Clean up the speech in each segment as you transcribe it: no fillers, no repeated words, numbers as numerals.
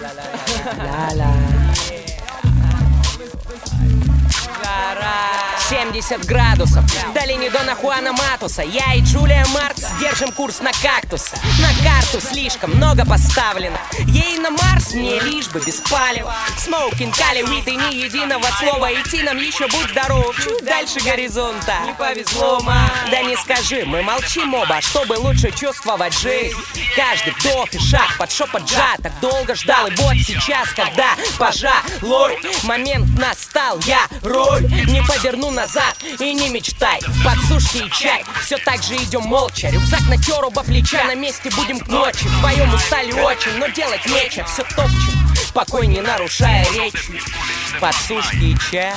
«70 градусов» в долине Дона Хуана Матуса. Я и Джулия Маркс держим курс на кактус. На карту слишком много поставлено. Ей на Марс, мне лишь бы без палева. Смоукин, кали, вит и ни единого слова. Идти нам еще, будь здоров, чуть дальше горизонта. Не повезло, ма. Да не скажи, мы молчим оба, чтобы лучше чувствовать жизнь. Каждый вдох и шаг под шепот джа. Так долго ждал, и вот сейчас, когда пожалуй момент настал, я руль не поверну назад и не мечтай. Подсушки и чай, все так же идем молча. Рюкзак натер оба плеча, на месте будем к ночи. Вдвоем устали очень, но делать нечего, все топчем, покой не нарушая речи. Подсушки и чай,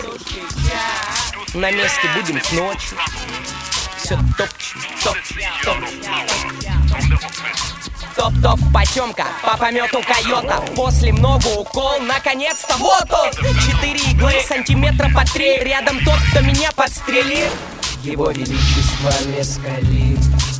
на месте будем к ночи. Все топчем, топ-топ, потемка, по помету койота. После много укол, наконец-то вот он. 4 иглы, сантиметра по 3. Рядом тот, кто меня подстрелил. Его величество мескалин.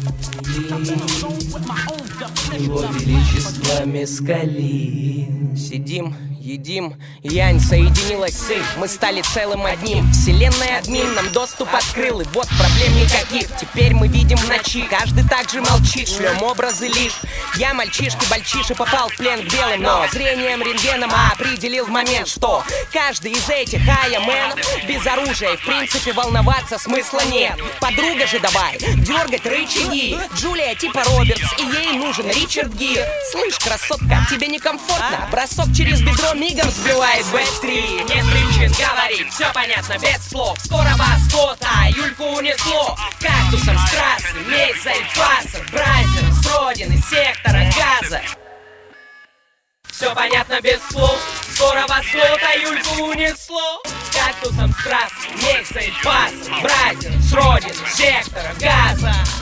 Его величество мескалин. Сидим, едим, янь соединилась с им. Мы стали целым одним. Вселенная админ нам доступ открыл. И вот проблем никаких. Теперь мы видим в ночи. Каждый так же молчит, шлем образы лишь. Я мальчишки-бальчиши попал в плен к белым. Но зрением рентгеном определил в момент, что каждый из этих айаменов без оружия. И в принципе волноваться смысла нет. Подруга же давай дергать рычаги. Джулия типа Робертс, и ей нужен Ричард Гир. Слышь, красотка, тебе некомфортно? Бросок через бедро мигом сбивает Б3. Нет причин говорить, все понятно без слов. Скоро восход, а Юльку унесло кактусом с трассы, мейса и фаса, брайзер с родины, сектора газа. Все понятно без слов. Скоро восход, а Юльку унесло кактусом с трассы, мейса и фаса, брайзер с родины, сектора газа.